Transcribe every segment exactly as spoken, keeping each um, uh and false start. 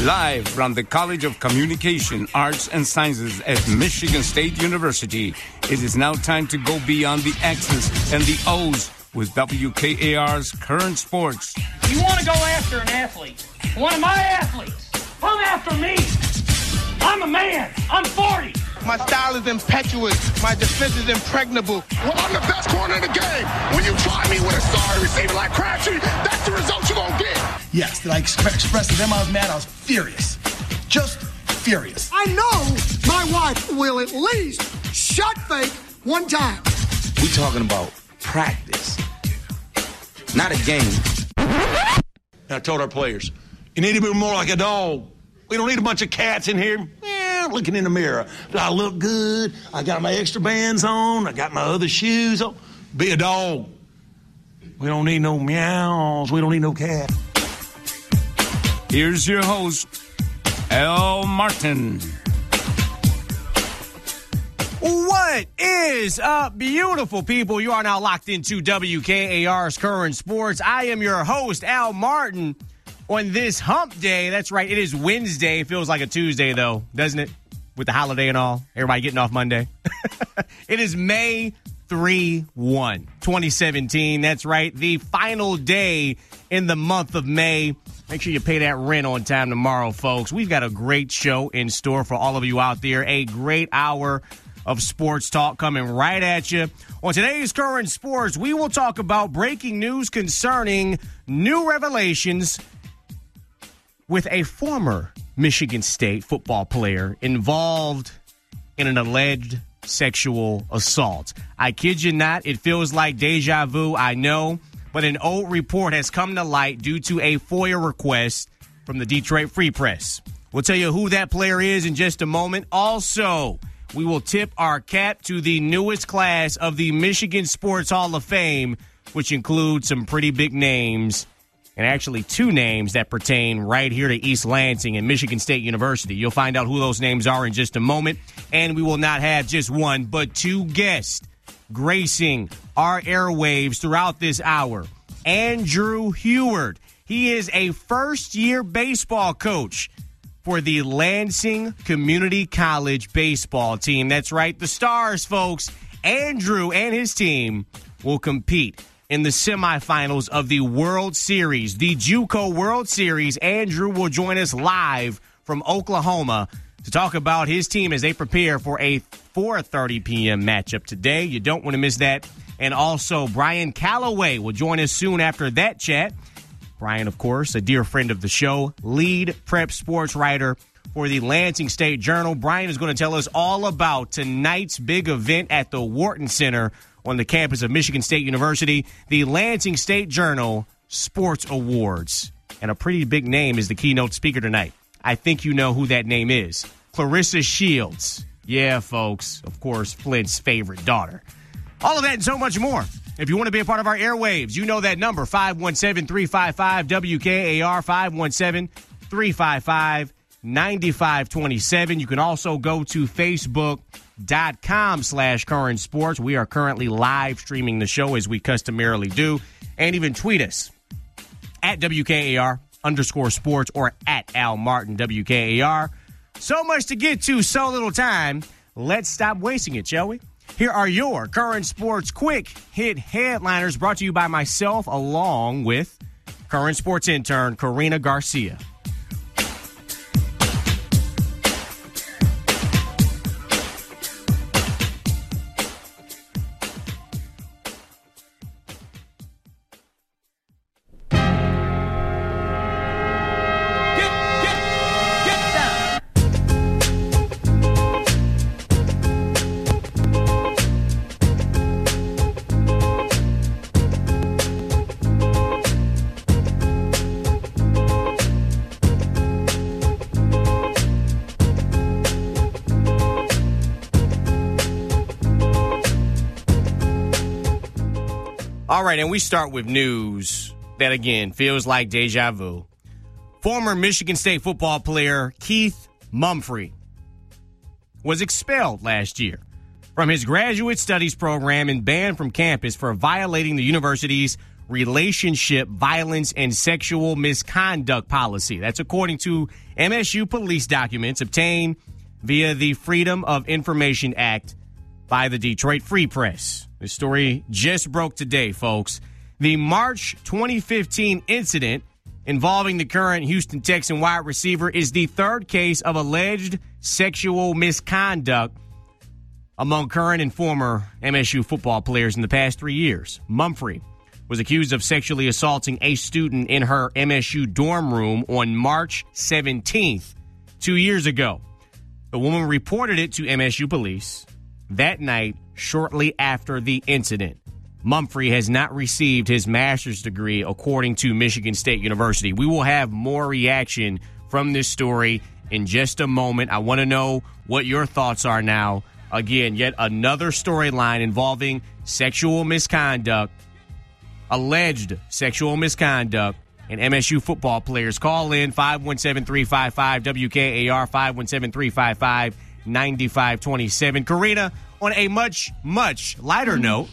Live from the College of Communication, Arts, and Sciences at Michigan State University, it is now time to go beyond the X's and the O's with W K A R's Current Sports. You want to go after an athlete, one of my athletes, come after me. I'm a man. I'm forty. My style is impetuous. My defense is impregnable. Well, I'm the best corner in the game. When you try me with a sorry receiver like Crabtree, that's the result you're going to get. Yes, did I exp- express to them I was mad? I was furious. Just furious. I know my wife will at least shot fake one time. We talking about practice, not a game. And I told our players, you need to be more like a dog. We don't need a bunch of cats in here eh, looking in the mirror. Do I look good? I got my extra bands on. I got my other shoes on. Be a dog. We don't need no meows. We don't need no cat. Here's your host, Al Martin. What is up, beautiful people? You are now locked into W K A R's Current Sports. I am your host, Al Martin. On this hump day, that's right, it is Wednesday. It feels like a Tuesday, though, doesn't it? With the holiday and all. Everybody getting off Monday. It is May three first, twenty seventeen. That's right, the final day in the month of May. Make sure you pay that rent on time tomorrow, folks. We've got a great show in store for all of you out there. A great hour of sports talk coming right at you. On today's Current Sports, we will talk about breaking news concerning new revelations with a former Michigan State football player involved in an alleged sexual assault. I kid you not, it feels like deja vu, I know, but an old report has come to light due to a FOIA request from the Detroit Free Press. We'll tell you who that player is in just a moment. Also, we will tip our cap to the newest class of the Michigan Sports Hall of Fame, which includes some pretty big names. And actually two names that pertain right here to East Lansing and Michigan State University. You'll find out who those names are in just a moment. And we will not have just one, but two guests gracing our airwaves throughout this hour. Andrew Heward. He is a first-year baseball coach for the Lansing Community College baseball team. That's right, the Stars, folks. Andrew and his team will compete in the semifinals of the World Series, the JUCO World Series. Andrew will join us live from Oklahoma to talk about his team as they prepare for a four thirty p.m. matchup today. You don't want to miss that. And also, Brian Calloway will join us soon after that chat. Brian, of course, a dear friend of the show, lead prep sports writer for the Lansing State Journal. Brian is going to tell us all about tonight's big event at the Wharton Center on the campus of Michigan State University, the Lansing State Journal Sports Awards. And a pretty big name is the keynote speaker tonight. I think you know who that name is. Clarissa Shields. Yeah, folks, of course, Flint's favorite daughter. All of that and so much more. If you want to be a part of our airwaves, you know that number, five one seven, three five five, W K A R, five one seven, three five five, nine five two seven. You can also go to Facebook. Dot com slash current sports. We are currently live streaming the show as we customarily do, and even tweet us at W K A R underscore sports or at Al Martin W K A R. So much to get to, so little time. Let's stop wasting it, shall we? Here are your current sports quick hit headliners brought to you by myself along with current sports intern Karina Garcia. All right, and we start with news that, again, feels like deja vu. Former Michigan State football player Keith Mumphrey was expelled last year from his graduate studies program and banned from campus for violating the university's relationship violence and sexual misconduct policy. That's according to M S U police documents obtained via the Freedom of Information Act by the Detroit Free Press. This story just broke today, folks. The March twenty fifteen incident involving the current Houston Texan wide receiver is the third case of alleged sexual misconduct among current and former M S U football players in the past three years. Mumphrey was accused of sexually assaulting a student in her M S U dorm room on March seventeenth, two years ago. The woman reported it to M S U police that night shortly after the incident. Mumphrey has not received his master's degree, according to Michigan State University. We will have more reaction from this story in just a moment. I want to know what your thoughts are now. Again, yet another storyline involving sexual misconduct, alleged sexual misconduct, and M S U football players. Call in five one seven, three five five, W K A R, five one seven, three five five, nine five two seven. Karina, on a much, much lighter note,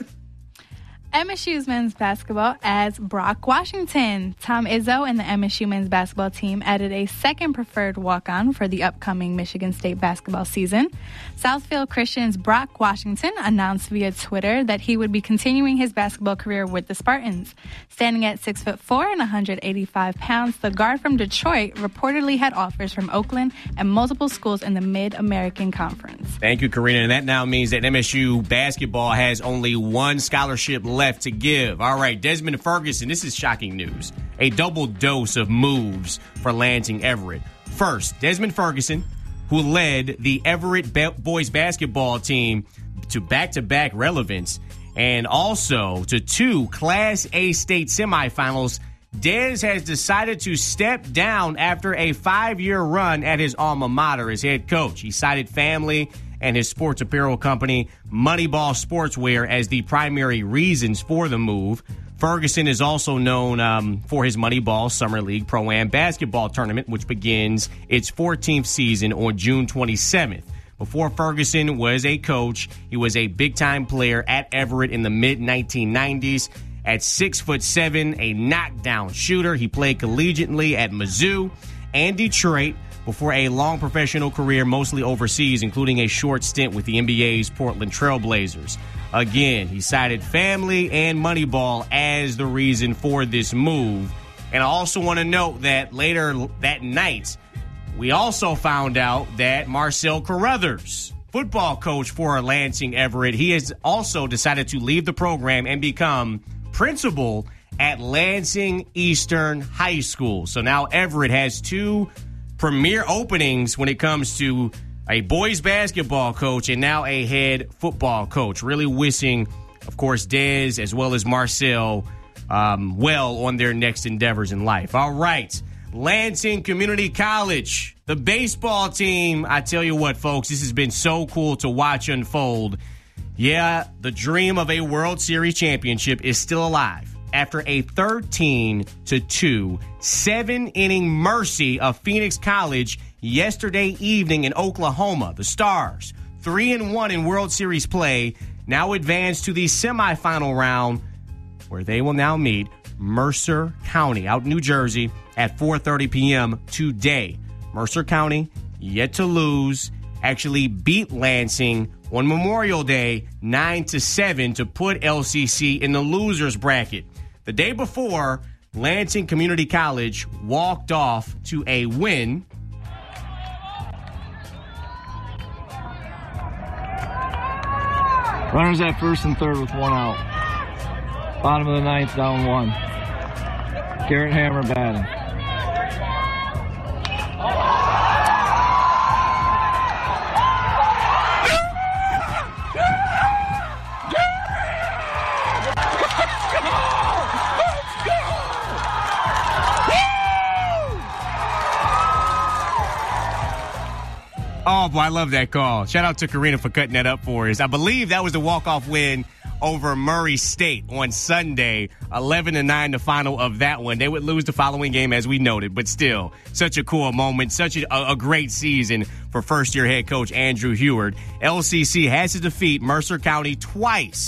M S U's men's basketball adds Brock Washington. Tom Izzo and the M S U men's basketball team added a second preferred walk-on for the upcoming Michigan State basketball season. Southfield Christian's Brock Washington announced via Twitter that he would be continuing his basketball career with the Spartans. Standing at six foot four and one hundred eighty-five pounds, the guard from Detroit reportedly had offers from Oakland and multiple schools in the Mid-American Conference. Thank you, Karina. And that now means that M S U basketball has only one scholarship left to give. All right, Desmond Ferguson, this is shocking news. A double dose of moves for Lansing Everett. First, Desmond Ferguson, who led the Everett ba- boys basketball team to back-to-back relevance and also to two Class A state semifinals, Dez has decided to step down after a five-year run at his alma mater as head coach. He cited family and his sports apparel company, Moneyball Sportswear, as the primary reasons for the move. Ferguson is also known um, for his Moneyball Summer League Pro-Am basketball tournament, which begins its fourteenth season on June twenty-seventh. Before Ferguson was a coach, he was a big-time player at Everett in the mid nineteen nineties. At six foot seven, a knockdown shooter, he played collegiately at Mizzou and Detroit before a long professional career, mostly overseas, including a short stint with the N B A's Portland Trail Blazers. Again, he cited family and Moneyball as the reason for this move. And I also want to note that later that night, we also found out that Marcel Carruthers, football coach for Lansing Everett, he has also decided to leave the program and become principal at Lansing Eastern High School. So now Everett has two premier openings when it comes to a boys basketball coach and now a head football coach. Really wishing, of course, Dez as well as Marcel um, well on their next endeavors in life. All right, Lansing Community College, the baseball team. I tell you what, folks, this has been so cool to watch unfold. Yeah, the dream of a World Series championship is still alive after a thirteen to two seven-inning mercy of Phoenix College yesterday evening in Oklahoma. The Stars, three and one in World Series play, now advance to the semifinal round where they will now meet Mercer County out in New Jersey at four thirty p.m. today. Mercer County, yet to lose, actually beat Lansing on Memorial Day nine to seven to put L C C in the losers bracket. The day before, Lansing Community College walked off to a win. Runners at first and third with one out. Bottom of the ninth, down one. Garrett Hammer batting. Oh, boy, I love that call. Shout out to Karina for cutting that up for us. I believe that was the walk-off win over Murray State on Sunday, eleven to nine, the final of that one. They would lose the following game, as we noted, but still, such a cool moment, such a, a great season for first-year head coach Andrew Heward. L C C has to defeat Mercer County twice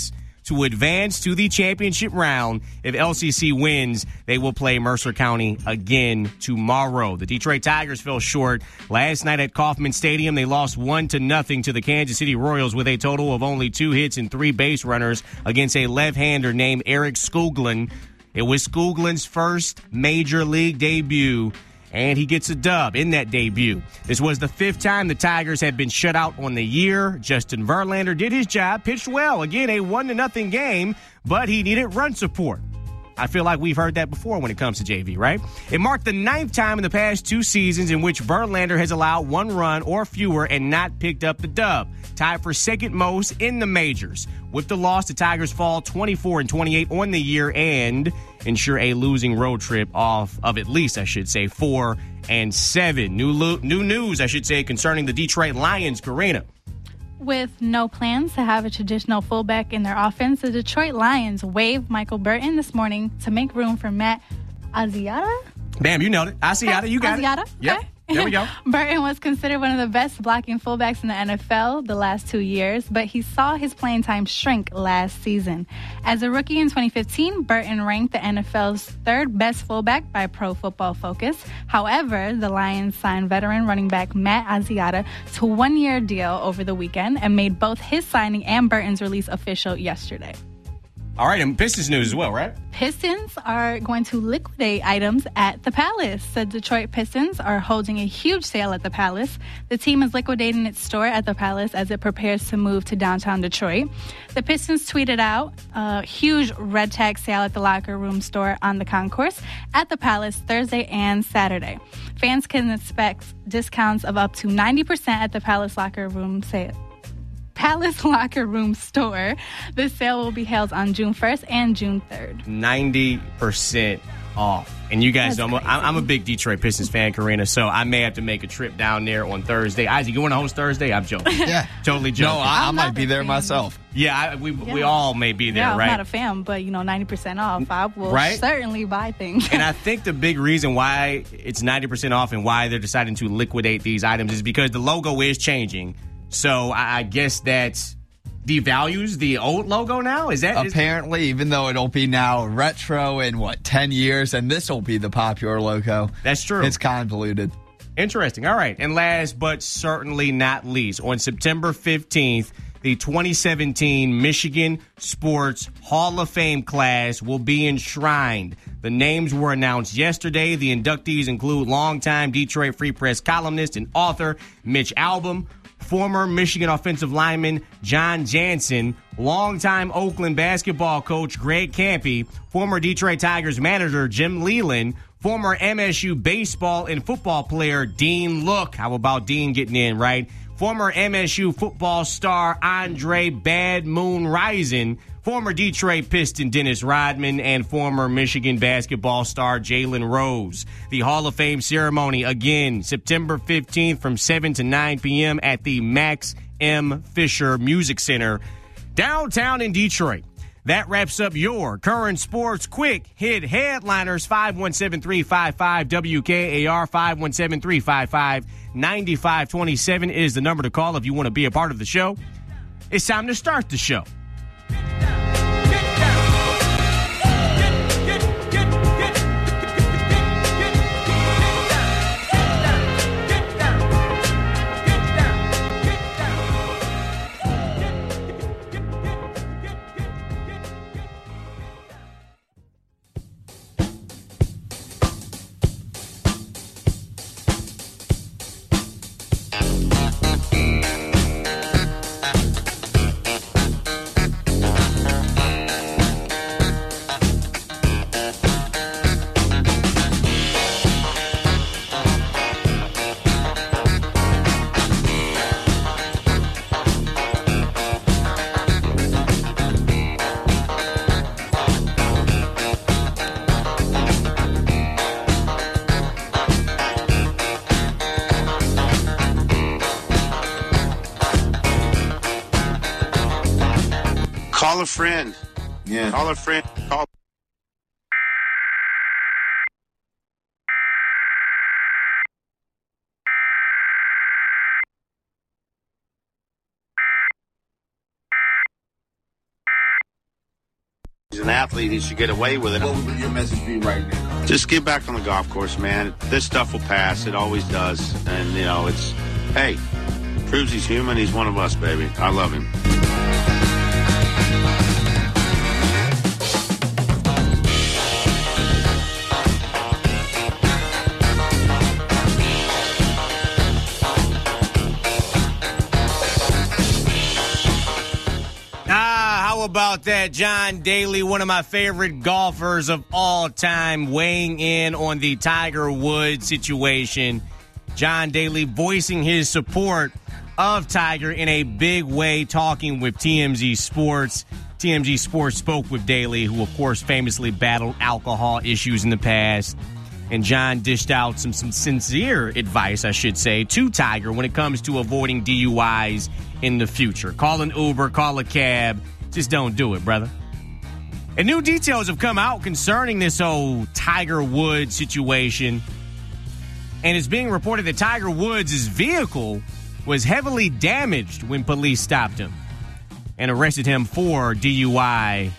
to advance to the championship round. If L C C wins, they will play Mercer County again tomorrow. The Detroit Tigers fell short last night at Kauffman Stadium. They lost one to nothing to the Kansas City Royals with a total of only two hits and three base runners against a left-hander named Eric Skoglund. It was Skoglund's first major league debut, and he gets a dub in that debut. This was the fifth time the Tigers had been shut out on the year. Justin Verlander did his job, pitched well. Again, a one to nothing game, but he needed run support. I feel like we've heard that before when it comes to J V, right? It marked the ninth time in the past two seasons in which Verlander has allowed one run or fewer and not picked up the dub, tied for second most in the majors. With the loss, the Tigers fall twenty-four and twenty-eight on the year and ensure a losing road trip off of at least, I should say, four and seven. New lo- new news, I should say, concerning the Detroit Lions. Karina. With no plans to have a traditional fullback in their offense, the Detroit Lions waived Michael Burton this morning to make room for Matt Asiata. Bam, you nailed it. Asiata, you got Asiata? it. Yep. Okay. There we go. Burton was considered one of the best blocking fullbacks in the N F L the last two years, but he saw his playing time shrink last season. As a rookie in twenty fifteen, Burton ranked the N F L's third best fullback by Pro Football Focus. However, the Lions signed veteran running back Matt Asiata to a one-year deal over the weekend and made both his signing and Burton's release official yesterday. All right, and Pistons news as well, right? Pistons are going to liquidate items at the Palace. The Detroit Pistons are holding a huge sale at the Palace. The team is liquidating its store at the Palace as it prepares to move to downtown Detroit. The Pistons tweeted out a huge red tag sale at the locker room store on the concourse at the Palace Thursday and Saturday. Fans can expect discounts of up to ninety percent at the Palace locker room sale. Palace Locker Room store. The sale will be held on June first and June third. ninety percent off. And you guys That's know, I'm, I'm a big Detroit Pistons fan, Karina, so I may have to make a trip down there on Thursday. Isaac, you want to host Thursday? I'm joking. Yeah. Totally joking. No, I, I might be there fan. myself. Yeah, I, we yeah. we all may be there, yeah, right? I'm not a fan, but, you know, ninety percent off. I will right? certainly buy things. And I think the big reason why it's ninety percent off and why they're deciding to liquidate these items is because the logo is changing. So I, I guess that's devalues the old logo now? Is that apparently, is, even though it'll be now retro in what ten years, and this will be the popular logo. That's true. It's convoluted. Interesting. All right. And last but certainly not least, on September fifteenth, the twenty seventeen Michigan Sports Hall of Fame class will be enshrined. The names were announced yesterday. The inductees include longtime Detroit Free Press columnist and author Mitch Albom, former Michigan offensive lineman John Jansen, longtime Oakland basketball coach Greg Kampe, former Detroit Tigers manager Jim Leland, former M S U baseball and football player Dean Look. How about Dean getting in, right? Former M S U football star Andre Bad Moon Rison, former Detroit Piston Dennis Rodman, and former Michigan basketball star Jalen Rose. The Hall of Fame ceremony, again, September fifteenth from seven to nine p.m. at the Max M. Fisher Music Center, downtown in Detroit. That wraps up your current sports quick hit headliners. five one seven, three five five, W K A R, five one seven, three five five, nine five two seven is the number to call if you want to be a part of the show. It's time to start the show. Call a friend. Yeah. Call a friend. Call. He's an athlete. He should get away with it. What would your message be right now? Just get back on the golf course, man. This stuff will pass. It always does. And, you know, it's, hey, proves he's human. He's one of us, baby. I love him. How about that? John Daly, one of my favorite golfers of all time, weighing in on the Tiger Woods situation. John Daly voicing his support of Tiger in a big way, talking with T M Z Sports. T M Z Sports spoke with Daly, who, of course, famously battled alcohol issues in the past. And John dished out some, some sincere advice, I should say, to Tiger when it comes to avoiding D U Is in the future. Call an Uber, call a cab. Just don't do it, brother. And new details have come out concerning this whole Tiger Woods situation. And it's being reported that Tiger Woods' vehicle was heavily damaged when police stopped him and arrested him for D U I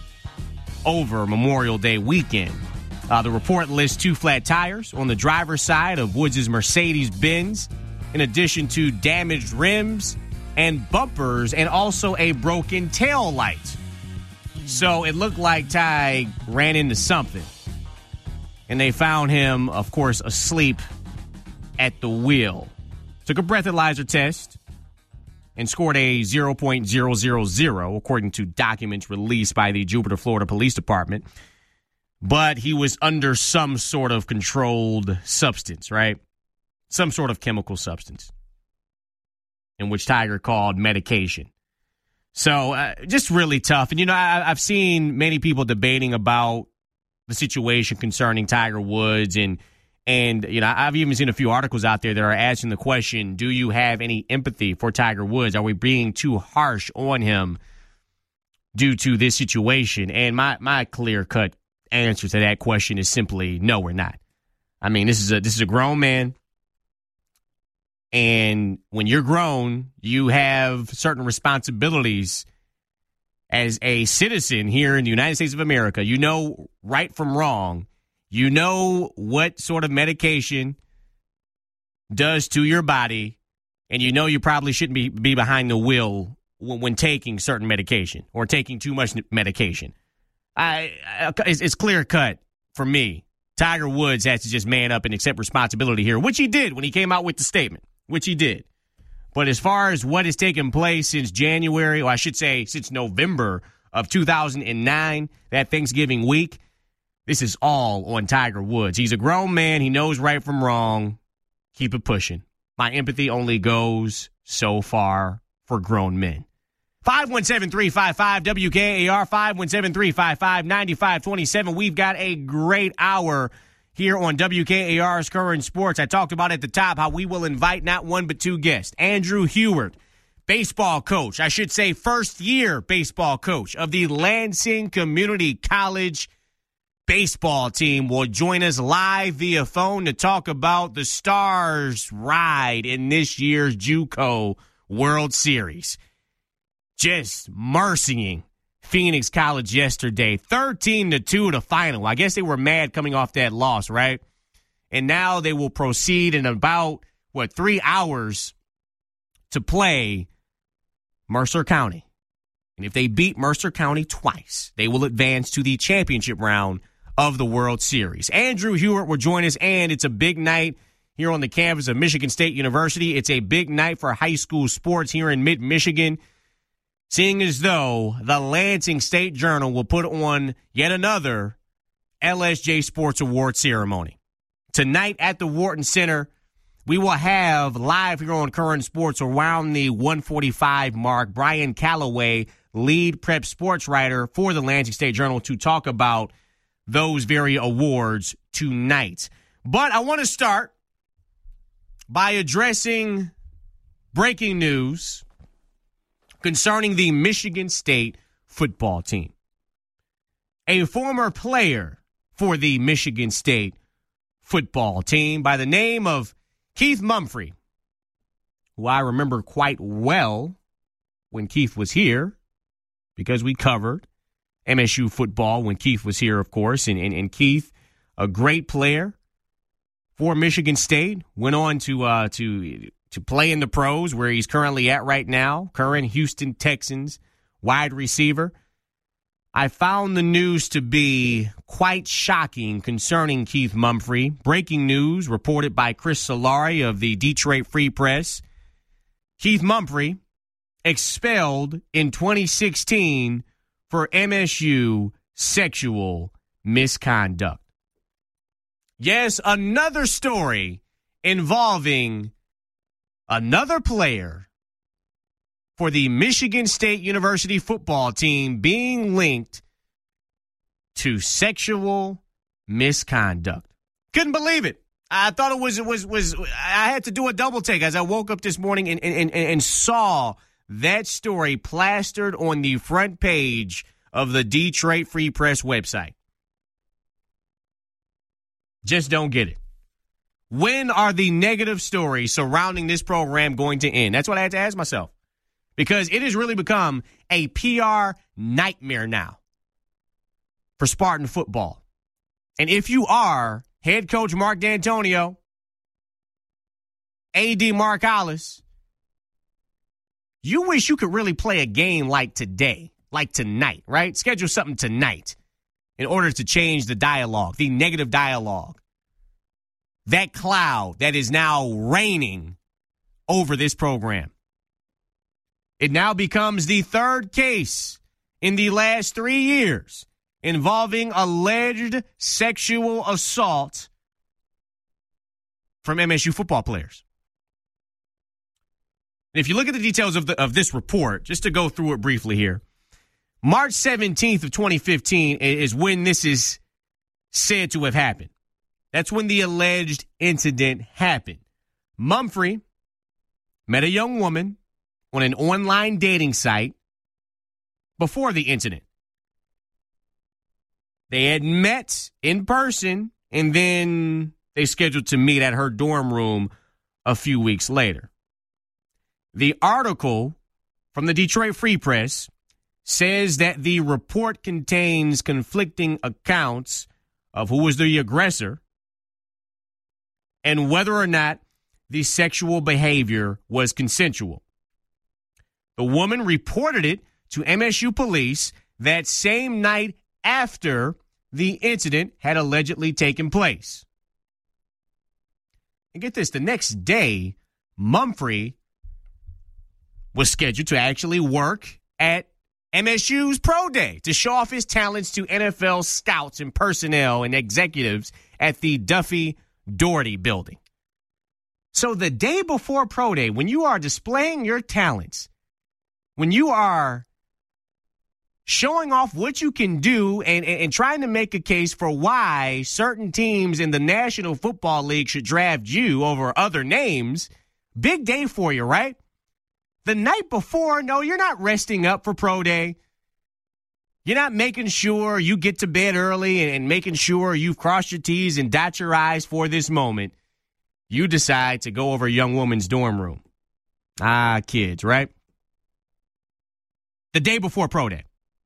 over Memorial Day weekend. Uh, the report lists two flat tires on the driver's side of Woods' Mercedes-Benz, in addition to damaged rims and bumpers, and also a broken tail light. So it looked like Ty ran into something. And they found him, of course, asleep at the wheel. Took a breathalyzer test and scored a zero point zero zero zero, according to documents released by the Jupiter, Florida Police Department. But he was under some sort of controlled substance, right? Some sort of chemical substance, in which Tiger called medication. So uh, just really tough. And, you know, I, I've seen many people debating about the situation concerning Tiger Woods. And, and you know, I've even seen a few articles out there that are asking the question, do you have any empathy for Tiger Woods? Are we being too harsh on him due to this situation? And my, my clear-cut answer to that question is simply, no, we're not. I mean, this is a this is a grown man. And when you're grown, you have certain responsibilities as a citizen here in the United States of America. You know right from wrong. You know what sort of medication does to your body. And you know you probably shouldn't be, be behind the wheel when, when taking certain medication or taking too much medication. I, I it's, it's clear cut for me. Tiger Woods has to just man up and accept responsibility here, which he did when he came out with the statement. Which he did. But as far as what has taken place since January, or I should say since November of two thousand nine, that Thanksgiving week, this is all on Tiger Woods. He's a grown man. He knows right from wrong. Keep it pushing. My empathy only goes so far for grown men. five one seven, three five five, W K A R, five one seven, three five five, nine five two seven. We've got a great hour here on W K A R's Current Sports. I talked about at the top how we will invite not one but two guests. Andrew Hewart, baseball coach, I should say first-year baseball coach of the Lansing Community College baseball team, will join us live via phone to talk about the Stars' ride in this year's JUCO World Series. Just mercying Phoenix College yesterday, thirteen to two to final. I guess they were mad coming off that loss, right? And now they will proceed in about, what, three hours to play Mercer County. And if they beat Mercer County twice, they will advance to the championship round of the World Series. Andrew Hewart will join us, and it's a big night here on the campus of Michigan State University. It's a big night for high school sports here in mid-Michigan, seeing as though the Lansing State Journal will put on yet another L S J Sports Award ceremony. Tonight at the Wharton Center, we will have live here on Current Sports around the one forty-five mark, Brian Calloway, lead prep sports writer for the Lansing State Journal, to talk about those very awards tonight. But I want to start by addressing breaking news concerning the Michigan State football team. A former player for the Michigan State football team by the name of Keith Mumphrey, who I remember quite well when Keith was here because we covered M S U football when Keith was here, of course. And, and, and Keith, a great player for Michigan State, went on to uh, to to play in the pros where he's currently at right now, current Houston Texans wide receiver. I found the news to be quite shocking concerning Keith Mumphrey. Breaking news reported by Chris Solari of the Detroit Free Press. Keith Mumphrey expelled in twenty sixteen for M S U sexual misconduct. Yes, another story involving another player for the Michigan State University football team being linked to sexual misconduct. Couldn't believe it. I thought it was, it was, was, I had to do a double take as I woke up this morning and, and, and, and saw that story plastered on the front page of the Detroit Free Press website. Just don't get it. When are the negative stories surrounding this program going to end? That's what I had to ask myself. Because it has really become a P R nightmare now for Spartan football. And if you are head coach Mark D'Antonio, A D Mark Hollis, you wish you could really play a game like today, like tonight, right? Schedule something tonight in order to change the dialogue, the negative dialogue. That cloud that is now reigning over this program. It now becomes the third case in the last three years involving alleged sexual assault from M S U football players. And if you look at the details of the of this report, just to go through it briefly here, March seventeenth of twenty fifteen is when this is said to have happened. That's when the alleged incident happened. Mumphrey met a young woman on an online dating site before the incident. They had met in person, and then they scheduled to meet at her dorm room a few weeks later. The article from the Detroit Free Press says that the report contains conflicting accounts of who was the aggressor and whether or not the sexual behavior was consensual. The woman reported it to M S U police that same night after the incident had allegedly taken place. And get this, the next day, Mumphrey was scheduled to actually work at M S U's Pro Day to show off his talents to N F L scouts and personnel and executives at the Duffy Doherty building. So the day before Pro Day, when you are displaying your talents, when you are showing off what you can do and, and, and trying to make a case for why certain teams in the National Football League should draft you over other names, big day for you, right? The night before, no, you're not resting up for Pro Day. You're not making sure you get to bed early and, and making sure you've crossed your T's and dot your I's for this moment. You decide to go over a young woman's dorm room. Ah, kids, right? The day before Pro Day.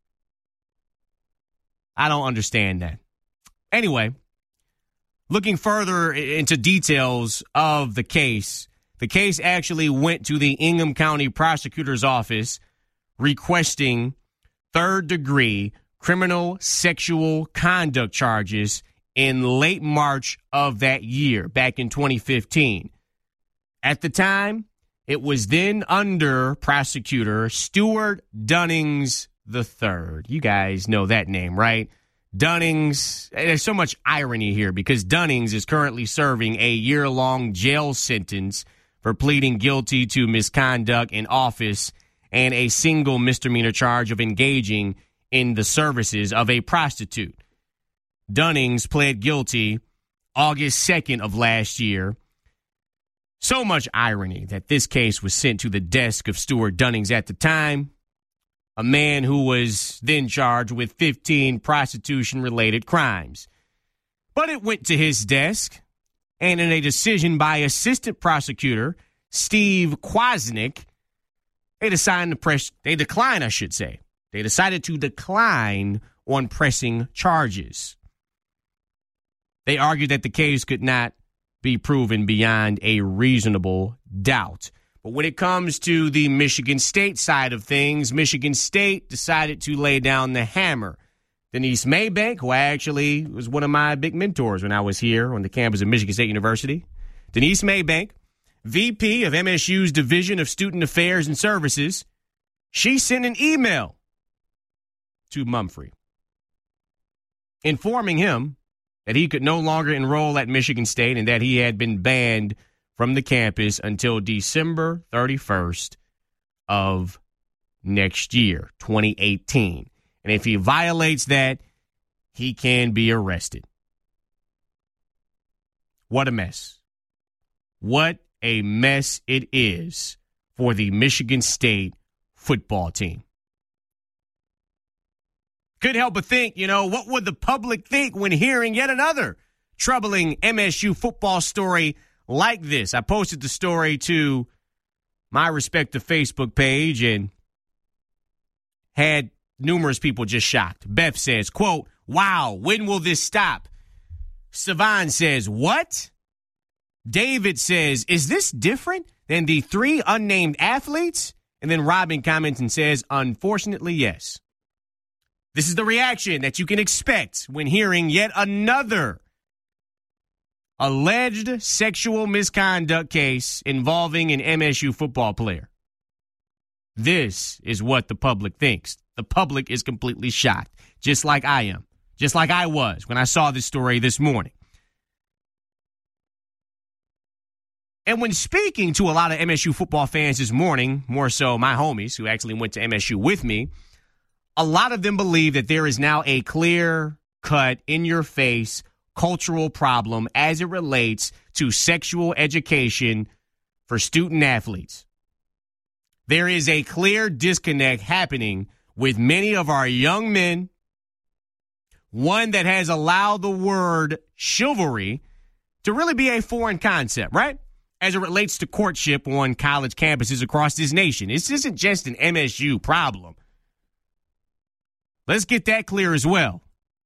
I don't understand that. Anyway, looking further into details of the case, the case actually went to the Ingham County Prosecutor's Office requesting third-degree criminal sexual conduct charges in late March of that year, back in twenty fifteen. At the time, it was then under prosecutor Stuart Dunnings the third. You guys know that name, right? Dunnings, there's so much irony here because Dunnings is currently serving a year-long jail sentence for pleading guilty to misconduct in office and a single misdemeanor charge of engaging in the services of a prostitute. Dunnings pled guilty August second of last year. So much irony that this case was sent to the desk of Stuart Dunnings at the time, a man who was then charged with fifteen prostitution-related crimes. But it went to his desk, and in a decision by Assistant Prosecutor Steve Kwasnick, they declined the press. They declined, I should say, They decided to decline on pressing charges. They argued that the case could not be proven beyond a reasonable doubt. But when it comes to the Michigan State side of things, Michigan State decided to lay down the hammer. Denise Maybank, who actually was one of my big mentors when I was here on the campus of Michigan State University, Denise Maybank, V P of M S U's Division of Student Affairs and Services, she sent an email to Mumphrey informing him that he could no longer enroll at Michigan State and that he had been banned from the campus until December thirty-first of next year, twenty eighteen. And if he violates that, he can be arrested. What a mess. What a mess it is for the Michigan State football team. Couldn't help but think, you know, what would the public think when hearing yet another troubling M S U football story like this? I posted the story to my respective Facebook page and had numerous people just shocked. Beth says, quote, wow, when will this stop? Savan says, what? David says, is this different than the three unnamed athletes? And then Robin comments and says, unfortunately, yes. This is the reaction that you can expect when hearing yet another alleged sexual misconduct case involving an M S U football player. This is what the public thinks. The public is completely shocked, just like I am, just like I was when I saw this story this morning. And when speaking to a lot of M S U football fans this morning, more so my homies who actually went to M S U with me, a lot of them believe that there is now a clear-cut, in-your-face cultural problem as it relates to sexual education for student athletes. There is a clear disconnect happening with many of our young men, one that has allowed the word chivalry to really be a foreign concept, right? As it relates to courtship on college campuses across this nation. This isn't just an M S U problem. Let's get that clear as well.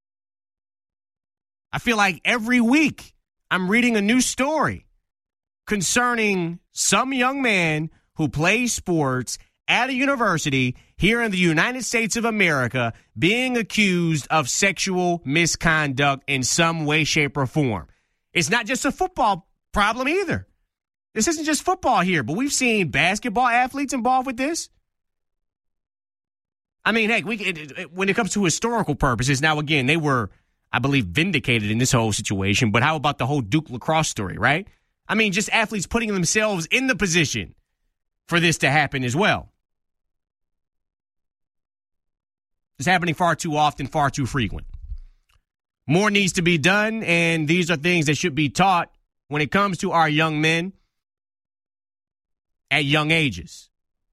I feel like every week I'm reading a new story concerning some young man who plays sports at a university here in the United States of America being accused of sexual misconduct in some way, shape, or form. It's not just a football problem either. This isn't just football here, but we've seen basketball athletes involved with this. I mean, heck, we it, it, when it comes to historical purposes, now, again, they were, I believe, vindicated in this whole situation, but how about the whole Duke lacrosse story, right? I mean, just athletes putting themselves in the position for this to happen as well. It's happening far too often, far too frequent. More needs to be done, and these are things that should be taught when it comes to our young men at young ages.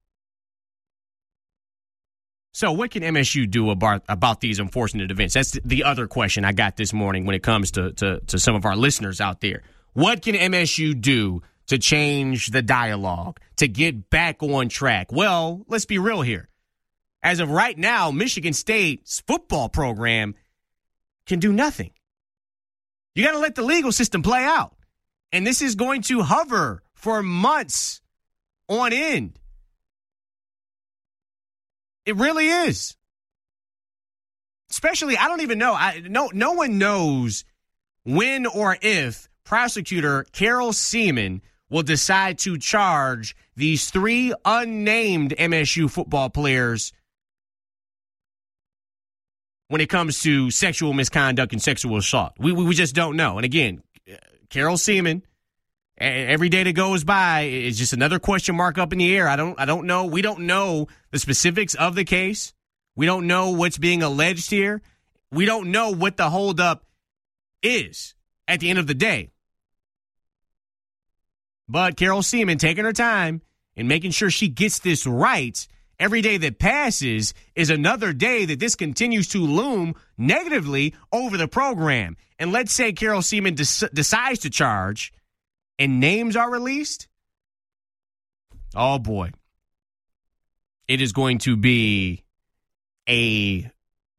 So what can M S U do about, about these unfortunate events? That's the other question I got this morning when it comes to, to, to some of our listeners out there. What can M S U do to change the dialogue, to get back on track? Well, let's be real here. As of right now, Michigan State's football program can do nothing. You got to let the legal system play out. And this is going to hover for months on end. It really is. Especially, I don't even know. I, no, no one knows when or if prosecutor Carol Seaman will decide to charge these three unnamed M S U football players when it comes to sexual misconduct and sexual assault. We, we, we just don't know. And again, Carol Seaman, every day that goes by is just another question mark up in the air. I don't I don't know. We don't know the specifics of the case. We don't know what's being alleged here. We don't know what the holdup is at the end of the day. But Carol Seaman taking her time and making sure she gets this right. Every day that passes is another day that this continues to loom negatively over the program. And let's say Carol Seaman des- decides to charge and names are released, oh boy, it is going to be a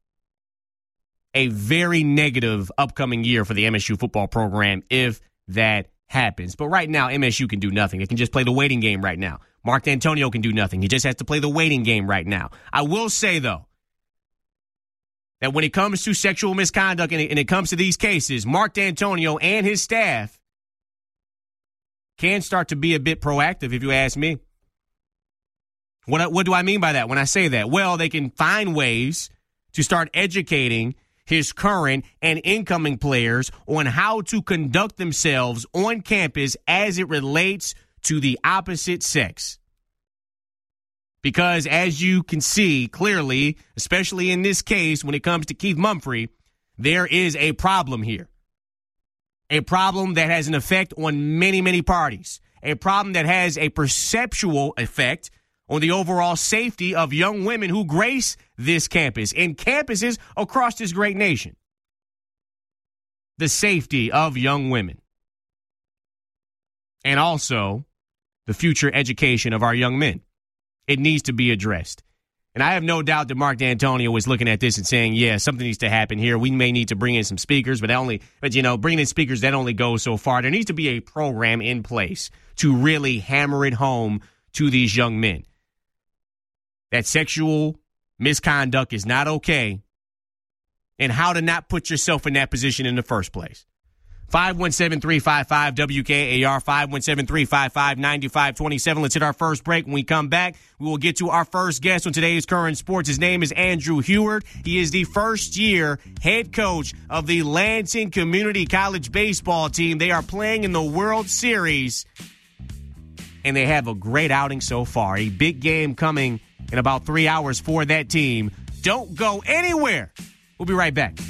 a very negative upcoming year for the M S U football program if that happens. But right now, M S U can do nothing. They can just play the waiting game right now. Mark D'Antonio can do nothing. He just has to play the waiting game right now. I will say, though, that when it comes to sexual misconduct and it, and it comes to these cases, Mark D'Antonio and his staff can start to be a bit proactive, if you ask me. What, what do I mean by that when I say that? Well, they can find ways to start educating his current and incoming players on how to conduct themselves on campus as it relates to the opposite sex. Because as you can see clearly, especially in this case when it comes to Keith Mumphrey, there is a problem here. A problem that has an effect on many, many parties. A problem that has a perceptual effect on the overall safety of young women who grace this campus and campuses across this great nation. The safety of young women. And also the future education of our young men. It needs to be addressed. And I have no doubt that Mark D'Antonio is looking at this and saying, yeah, something needs to happen here. We may need to bring in some speakers, but that only, but you know, bringing in speakers, that only goes so far. There needs to be a program in place to really hammer it home to these young men. That sexual misconduct is not okay, and how to not put yourself in that position in the first place. five one seven, three five five, W K A R, five one seven, three five five, nine five two seven. Let's hit our first break. When we come back, we will get to our first guest on today's Current Sports. His name is Andrew Heward. He is the first-year head coach of the Lansing Community College baseball team. They are playing in the World Series, and they have a great outing so far. A big game coming in about three hours for that team. Don't go anywhere. We'll be right back.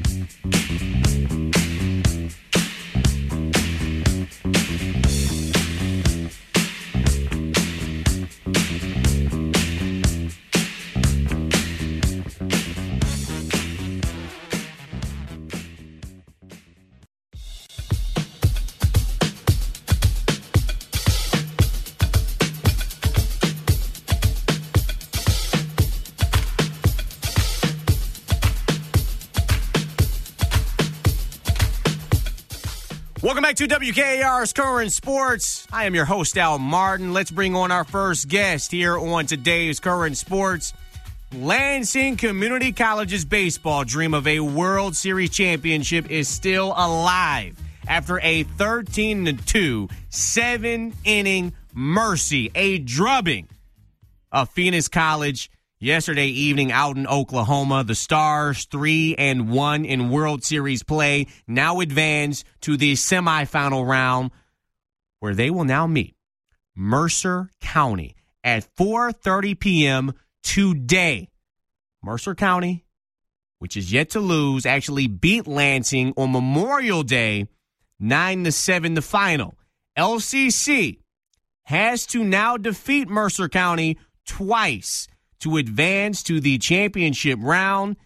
Welcome back to W K A R's Current Sports. I am your host, Al Martin. Let's bring on our first guest here on today's Current Sports. Lansing Community College's baseball dream of a World Series championship is still alive after a thirteen to two seven-inning mercy, a drubbing of Phoenix College yesterday evening out in Oklahoma. The Stars, three and one in World Series play, now advance to the semifinal round, where they will now meet Mercer County at four thirty p.m. today. Mercer County, which is yet to lose, actually beat Lansing on Memorial Day, nine to seven the final. L C C has to now defeat Mercer County twice to advance to the championship round.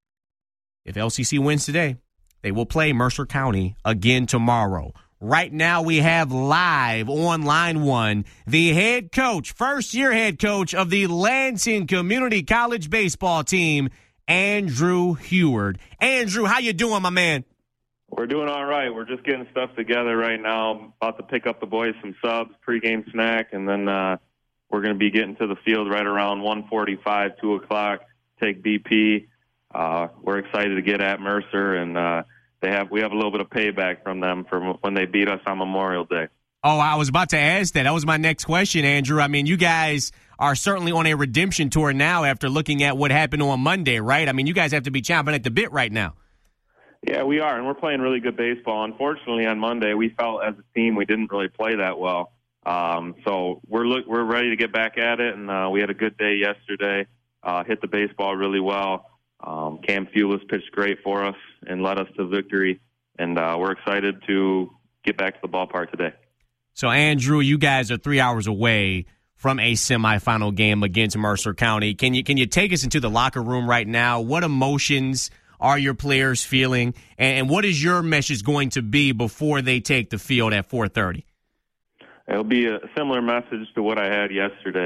If L C C wins today, they will play Mercer County again tomorrow. Right now we have live on line one the head coach, first-year head coach of the Lansing Community College baseball team, Andrew Heward. Andrew, how you doing, my man? We're doing all right. We're just getting stuff together right now. About to pick up the boys some subs, pregame snack, and then uh, we're going to be getting to the field right around one forty-five, two o'clock, take B P. Uh, we're excited to get at Mercer, and uh, they have we have a little bit of payback from them from when they beat us on Memorial Day. Oh, I was about to ask that. That was my next question, Andrew. I mean, you guys are certainly on a redemption tour now after looking at what happened on Monday, right? I mean, you guys have to be chomping at the bit right now. Yeah, we are, and we're playing really good baseball. Unfortunately, on Monday, we felt as a team we didn't really play that well. Um, so we're look, we're ready to get back at it, and uh, we had a good day yesterday, uh, hit the baseball really well. Um, Cam Fulis pitched great for us and led us to victory, and uh, we're excited to get back to the ballpark today. So, Andrew, you guys are three hours away from a semifinal game against Mercer County. Can you can you take us into the locker room right now? What emotions are your players feeling, and, and what is your message going to be before they take the field at four thirty? It'll be a similar message to what I had yesterday.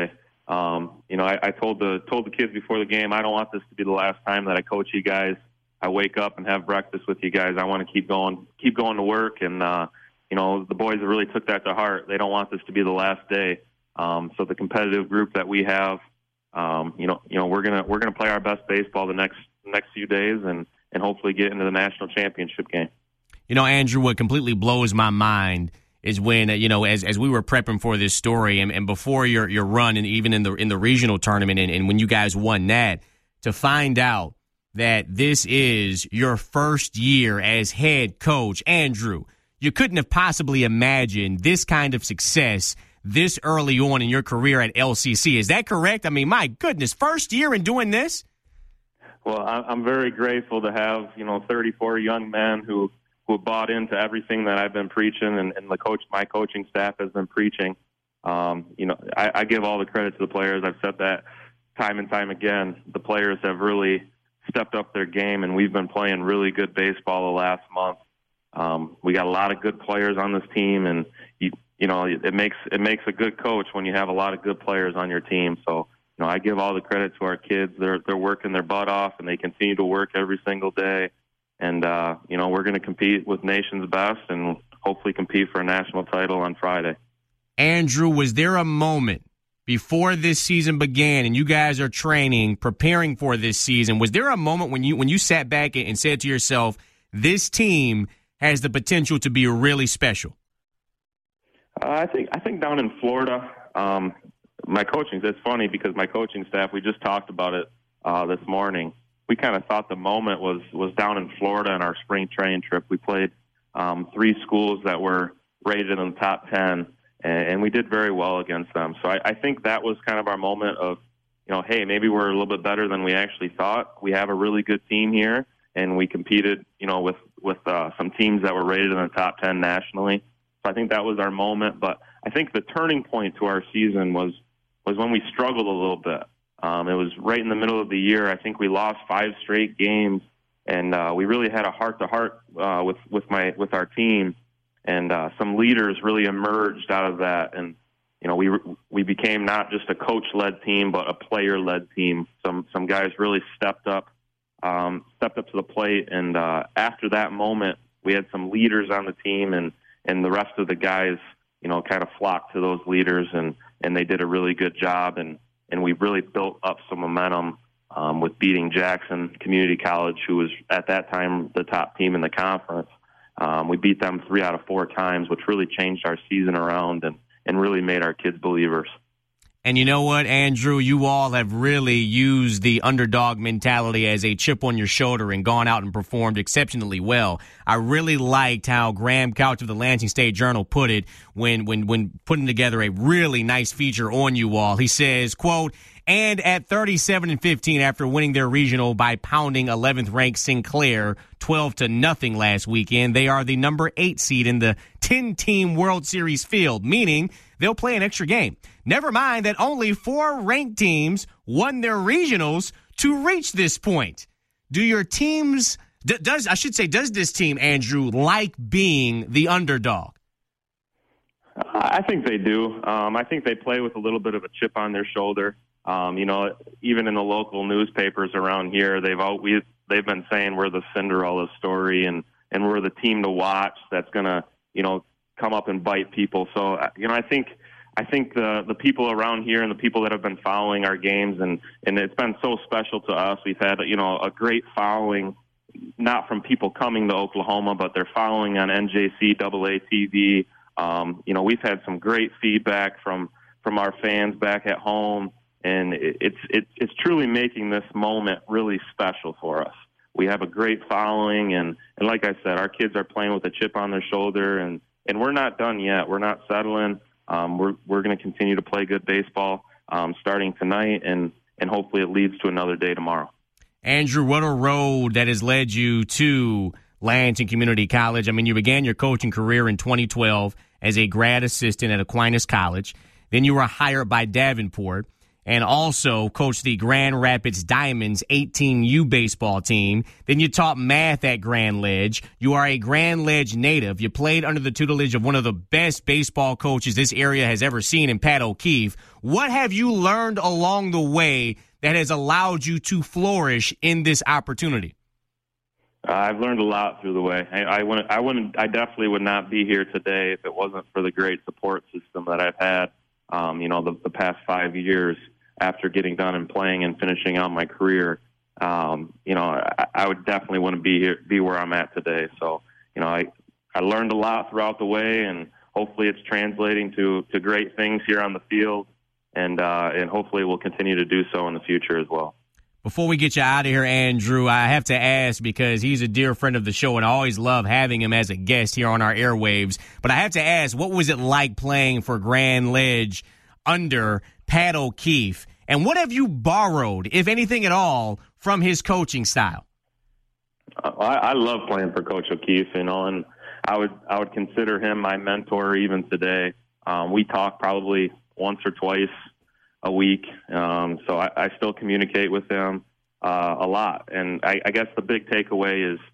Um, you know, I, I told the told the kids before the game, I don't want this to be the last time that I coach you guys. I wake up and have breakfast with you guys. I want to keep going, keep going to work. And, uh, you know, the boys really took that to heart. They don't want this to be the last day. Um, so the competitive group that we have, um, you know, you know, we're gonna we're gonna play our best baseball the next next few days, and and hopefully get into the national championship game. You know, Andrew, what completely blows my mind is when, you know, as as we were prepping for this story and, and before your your run, and even in the in the regional tournament, and, and when you guys won that, to find out that this is your first year as head coach. Andrew, you couldn't have possibly imagined this kind of success this early on in your career at L C C. Is that correct? I mean, my goodness, first year in doing this? Well, I'm very grateful to have, you know, thirty-four young men who who bought into everything that I've been preaching, and, and the coach, my coaching staff has been preaching. Um, you know, I, I give all the credit to the players. I've said that time and time again. The players have really stepped up their game, and we've been playing really good baseball the last month. Um, we got a lot of good players on this team, and you, you know, it makes it makes a good coach when you have a lot of good players on your team. So, you know, I give all the credit to our kids. They're they're working their butt off, and they continue to work every single day. And, uh, you know, we're going to compete with nation's best and hopefully compete for a national title on Friday. Andrew, was there a moment before this season began and you guys are training, preparing for this season, was there a moment when you when you sat back and said to yourself, this team has the potential to be really special? Uh, I think I think down in Florida, um, my coaching, it's funny because my coaching staff, we just talked about it uh, this morning. We kind of thought the moment was, was down in Florida in our spring training trip. We played um, three schools that were rated in the top ten, and, and we did very well against them. So I, I think that was kind of our moment of, you know, hey, maybe we're a little bit better than we actually thought. We have a really good team here, and we competed, you know, with, with uh, some teams that were rated in the top ten nationally. So I think that was our moment. But I think the turning point to our season was, was when we struggled a little bit. Um, it was right in the middle of the year. I think we lost five straight games, and uh, we really had a heart-to-heart uh, with with my with our team, and uh, some leaders really emerged out of that. And you know, we we became not just a coach-led team, but a player-led team. Some some guys really stepped up, um, stepped up to the plate, and uh, after that moment, we had some leaders on the team, and and the rest of the guys, you know, kind of flocked to those leaders, and and they did a really good job. And And we really built up some momentum um, with beating Jackson Community College, who was at that time the top team in the conference. Um, we beat them three out of four times, which really changed our season around and, and really made our kids believers. And you know what, Andrew? You all have really used the underdog mentality as a chip on your shoulder and gone out and performed exceptionally well. I really liked how Graham Couch of the Lansing State Journal put it when, when, when putting together a really nice feature on you all. He says, quote, and at thirty-seven and fifteen after winning their regional by pounding eleventh ranked Sinclair twelve to nothing last weekend, they are the number eight seed in the ten team World Series field, meaning they'll play an extra game. Never mind that only four ranked teams won their regionals to reach this point. Do your teams, does I should say, does this team, Andrew, like being the underdog? I think they do. Um, I think they play with a little bit of a chip on their shoulder. Um, you know, even in the local newspapers around here, they've always, they've been saying we're the Cinderella story, and, and we're the team to watch that's going to, you know, come up and bite people. So, you know, I think I think the the people around here and the people that have been following our games, and, and it's been so special to us. We've had, you know, a great following, not from people coming to Oklahoma, but they're following on N J C double A T V. Um, you know, we've had some great feedback from, from our fans back at home, and it, it's it, it's truly making this moment really special for us. We have a great following, and, and like I said, our kids are playing with a chip on their shoulder, and, and we're not done yet. We're not settling. Um, we're we're going to continue to play good baseball um, starting tonight, and, and hopefully it leads to another day tomorrow. Andrew, what a road that has led you to Lansing Community College. I mean, you began your coaching career in twenty twelve as a grad assistant at Aquinas College. Then you were hired by Davenport. and also coached the Grand Rapids Diamonds eighteen U baseball team. Then you taught math at Grand Ledge. You are a Grand Ledge native. You played under the tutelage of one of the best baseball coaches this area has ever seen in Pat O'Keefe. What have you learned along the way that has allowed you to flourish in this opportunity? Uh, I've learned a lot through the way. I, I wouldn't, I wouldn't, I definitely would not be here today if it wasn't for the great support system that I've had, um, you know, the, the past five years. After getting done and playing and finishing out my career, um, you know, I, I would definitely want to be here, be where I'm at today. So, you know, I, I learned a lot throughout the way, and hopefully it's translating to, to great things here on the field, and uh, and hopefully we'll continue to do so in the future as well. Before we get you out of here, Andrew, I have to ask, because he's a dear friend of the show, and I always love having him as a guest here on our airwaves, but I have to ask, what was it like playing for Grand Ledge under Pat O'Keefe, and what have you borrowed, if anything at all, from his coaching style? Uh, I, I love playing for Coach O'Keefe, you know, and I would I would consider him my mentor even today. Um, we talk probably once or twice a week, um, so I, I still communicate with him uh, a lot. And I, I guess the big takeaway is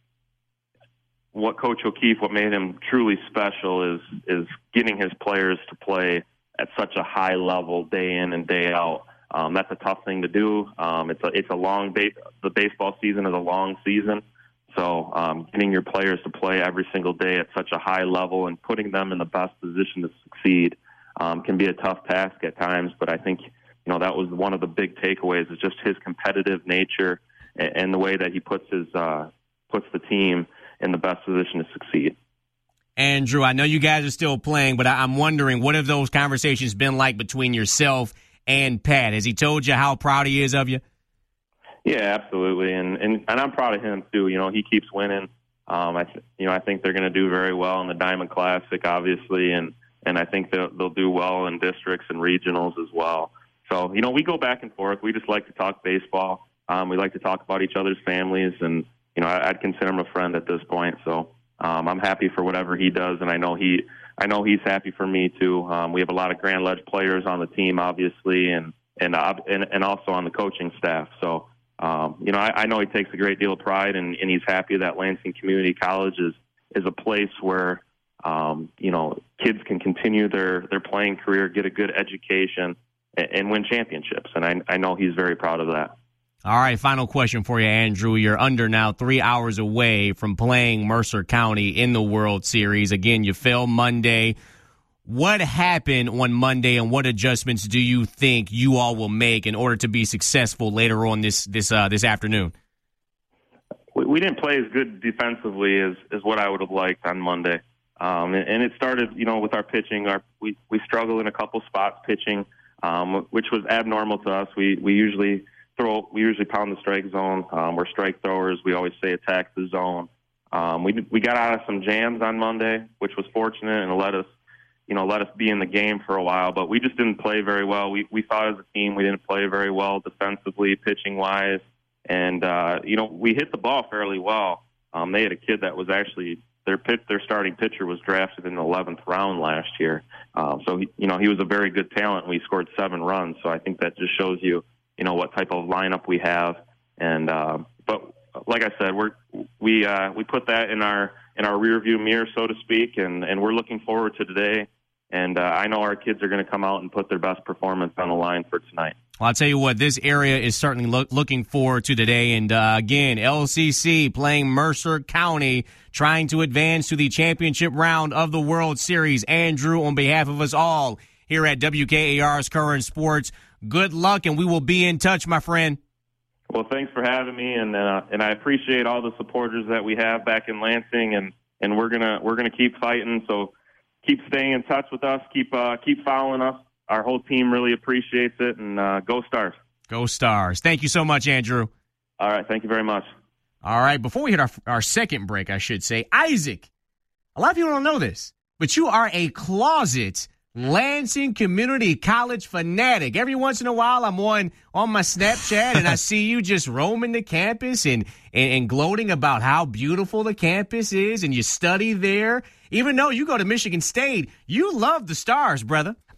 what Coach O'Keefe, what made him truly special is is getting his players to play at such a high level day in and day out. Um, that's a tough thing to do. Um, it's a, it's a long base. The baseball season is a long season. So um, getting your players to play every single day at such a high level and putting them in the best position to succeed um, can be a tough task at times. But I think, you know, that was one of the big takeaways is just his competitive nature and, and the way that he puts his, uh, puts the team in the best position to succeed. Andrew, I know you guys are still playing, but I'm wondering, what have those conversations been like between yourself and Pat? Has he told you how proud he is of you? Yeah, absolutely, and and, and I'm proud of him too. You know, he keeps winning. Um, I th- you know I think they're going to do very well in the Diamond Classic, obviously, and and I think they'll they'll do well in districts and regionals as well. So you know, we go back and forth. We just like to talk baseball. Um, we like to talk about each other's families, and you know, I, I'd consider him a friend at this point. So. Um, I'm happy for whatever he does, and I know he, I know he's happy for me too. Um, we have a lot of Grand Ledge players on the team, obviously, and and uh, and, and also on the coaching staff. So, um, you know, I, I know he takes a great deal of pride, and, and he's happy that Lansing Community College is is a place where, um, you know, kids can continue their their playing career, get a good education, and, and win championships. And I I know he's very proud of that. All right, final question for you, Andrew. You're under now three hours away from playing Mercer County in the World Series. Again, you fell Monday. What happened on Monday, and what adjustments do you think you all will make in order to be successful later on this this uh, this afternoon? We, we didn't play as good defensively as, as what I would have liked on Monday. Um, and, and it started, you know, with our pitching. Our we, we struggled in a couple spots pitching, um, which was abnormal to us. We we usually – Throw, we usually pound the strike zone. Um, we're strike throwers. We always say attack the zone. Um, we we got out of some jams on Monday, which was fortunate and let us, you know, let us be in the game for a while. But we just didn't play very well. We we thought as a team we didn't play very well defensively, pitching wise, and uh, you know we hit the ball fairly well. Um, they had a kid that was actually their pit, their starting pitcher was drafted in the eleventh round last year. Um, so he, you know he was a very good talent. We scored seven runs. So I think that just shows you. You know what type of lineup we have, and uh, but like I said, we're we uh, we put that in our in our rearview mirror, so to speak, and, and we're looking forward to today. And uh, I know our kids are going to come out and put their best performance on the line for tonight. Well, I'll tell you what, this area is certainly lo- looking forward to today. And uh, again, L C C playing Mercer County, trying to advance to the championship round of the World Series. Andrew, on behalf of us all here at W K A R's Current Sports, good luck, and we will be in touch, my friend. Well, thanks for having me, and uh, and I appreciate all the supporters that we have back in Lansing, and, and we're gonna we're gonna keep fighting. So keep staying in touch with us, keep uh, keep following us. Our whole team really appreciates it, and uh, go Stars. Go Stars. Thank you so much, Andrew. All right, thank you very much. All right, before we hit our our second break, I should say, Isaac, a lot of people don't know this, but you are a closet Lansing Community College fanatic. Every once in a while, I'm on on my Snapchat, and I see you just roaming the campus and, and, and gloating about how beautiful the campus is, and you study there. Even though you go to Michigan State, you love the Stars, brother.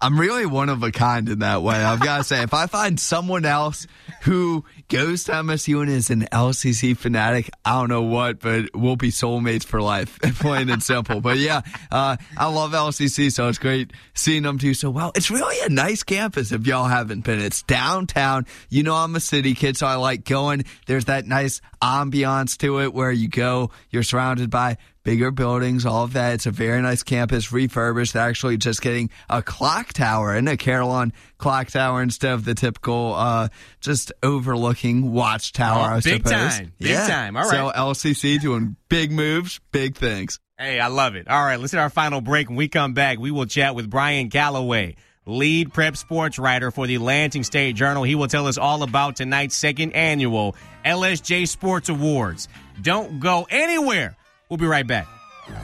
I'm really one of a kind in that way. I've got to say, if I find someone else who goes to M S U and is an L C C fanatic, I don't know what, but we'll be soulmates for life, plain and simple. But yeah, uh, I love L C C, so it's great seeing them too. So, well, it's really a nice campus if y'all haven't been. It's downtown. You know I'm a city kid, so I like going. There's that nice ambiance to it where you go, you're surrounded by bigger buildings, all of that. It's a very nice campus, refurbished, actually just getting a clock tower and a Carillon clock tower instead of the typical uh, just overlooking watchtower, oh, I big suppose. Time. Big yeah. time. All right. So L C C doing big moves, big things. Hey, I love it. All right, let's hit our final break. When we come back, we will chat with Brian Calloway, lead prep sports writer for the Lansing State Journal. He will tell us all about tonight's second annual L S J Sports Awards. Don't go anywhere. We'll be right back.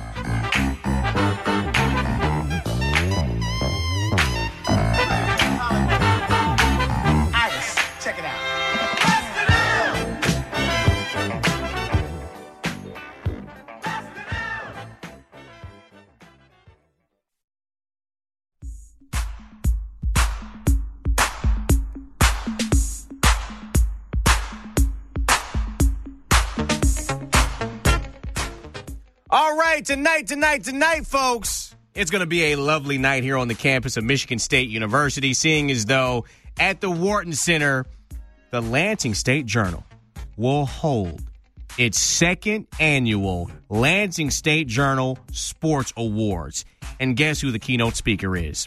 Iris, check it out. All right, tonight, tonight, tonight, folks, it's going to be a lovely night here on the campus of Michigan State University, seeing as though at the Wharton Center, the Lansing State Journal will hold its second annual Lansing State Journal Sports Awards. And guess who the keynote speaker is?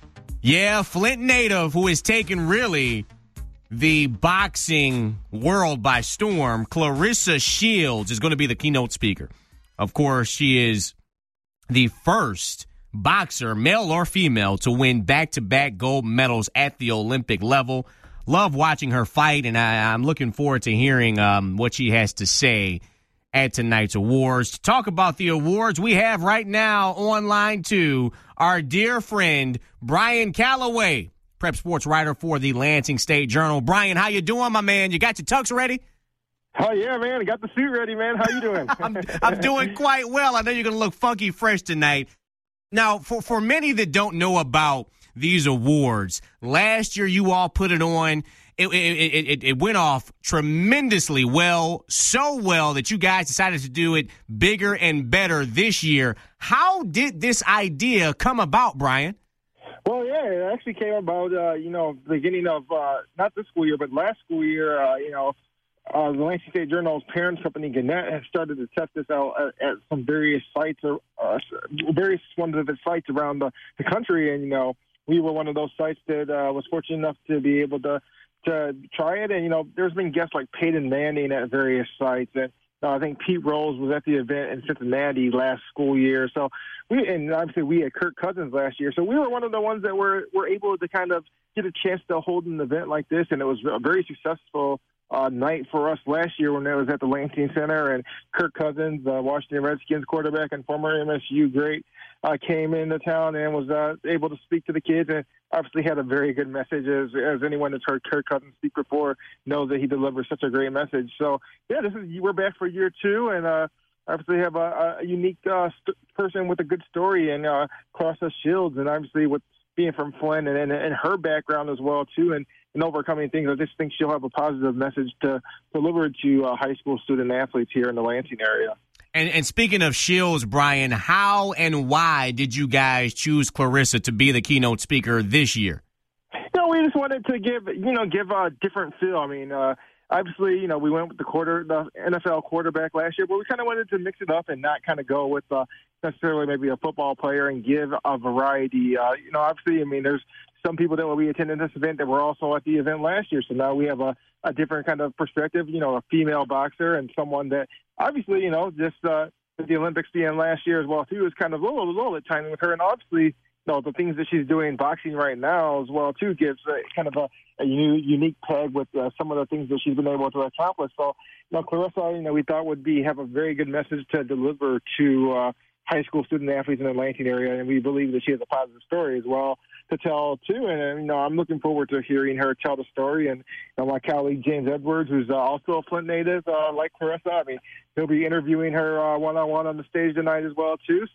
Yeah, Flint native, who has taken really the boxing world by storm, Claressa Shields, is going to be the keynote speaker. Of course, she is the first boxer, male or female, to win back-to-back gold medals at the Olympic level. Love watching her fight, and I, I'm looking forward to hearing um, what she has to say at tonight's awards. To talk about the awards, we have right now on line two our dear friend, Brian Calloway, prep sports writer for the Lansing State Journal. Brian, how you doing, my man? You got your tux ready? Oh, yeah, man. I got the suit ready, man. How you doing? I'm, I'm doing quite well. I know you're going to look funky fresh tonight. Now, for, for many that don't know about these awards, last year you all put it on. It, it, it, it went off tremendously well, so well that you guys decided to do it bigger and better this year. How did this idea come about, Brian? Well, yeah, it actually came about, uh, you know, beginning of uh, not this school year, but last school year, uh, you know, Uh, the Lansing State Journal's parent company, Gannett, has started to test this out at, at some various sites, or uh, various ones of its sites around the, the country. And, you know, we were one of those sites that uh, was fortunate enough to be able to to try it. And, you know, there's been guests like Peyton Manning at various sites. And uh, I think Pete Rose was at the event in Cincinnati last school year. So we, and obviously we had Kirk Cousins last year. So we were one of the ones that were, were able to kind of get a chance to hold an event like this. And it was a very successful Uh, night for us last year when it was at the Lansing Center, and Kirk Cousins, uh, Washington Redskins quarterback and former M S U great, uh, came into town and was uh, able to speak to the kids, and obviously had a very good message. As, as anyone that's heard Kirk Cousins speak before knows that he delivers such a great message. So yeah, this is we're back for year two, and uh, obviously have a, a unique uh, st- person with a good story, and uh, Claressa Shields, and obviously with being from Flint and, and, and her background as well too, and, and overcoming things. I just think she'll have a positive message to deliver to uh, high school student athletes here in the Lansing area. And, and speaking of Shields, Brian, how and why did you guys choose Claressa to be the keynote speaker this year? You know, we just wanted to give, you know, give a different feel. I mean, uh, obviously, you know, we went with the quarter, the N F L quarterback last year, but we kind of wanted to mix it up and not kind of go with uh, necessarily maybe a football player and give a variety. Uh, you know, obviously, I mean, there's some people that will be attending this event that were also at the event last year. So now we have a, a different kind of perspective, you know, a female boxer and someone that obviously, you know, just uh, the Olympics being last year as well, too, is kind of a little, a little bit timing with her. And obviously, you know, the things that she's doing boxing right now as well, too, gives uh, kind of a, a new, unique peg with uh, some of the things that she's been able to accomplish. So, you know, Claressa, you know, we thought would be have a very good message to deliver to uh, high school student athletes in the Lansing area, and we believe that she has a positive story as well to tell too. And you know, I'm looking forward to hearing her tell the story. And you know, my colleague James Edwards, who's uh, also a Flint native, uh, like Claressa, I mean, he'll be interviewing her uh, one-on-one on the stage tonight as well too. So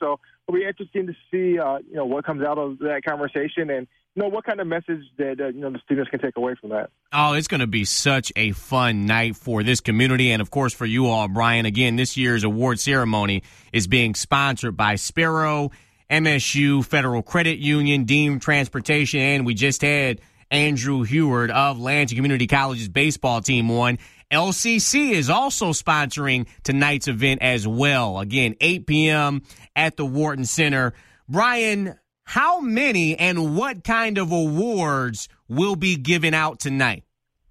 it'll be interesting to see, uh, you know, what comes out of that conversation and, you know, what kind of message that, uh, you know, the students can take away from that. Oh, it's going to be such a fun night for this community and, of course, for you all, Brian. Again, this year's award ceremony is being sponsored by Sparrow, M S U Federal Credit Union, Deemed Transportation, and we just had Andrew Heward of Lansing Community College's baseball team on. L C C is also sponsoring tonight's event as well. Again, eight p.m. at the Wharton Center. Brian, how many and what kind of awards will be given out tonight?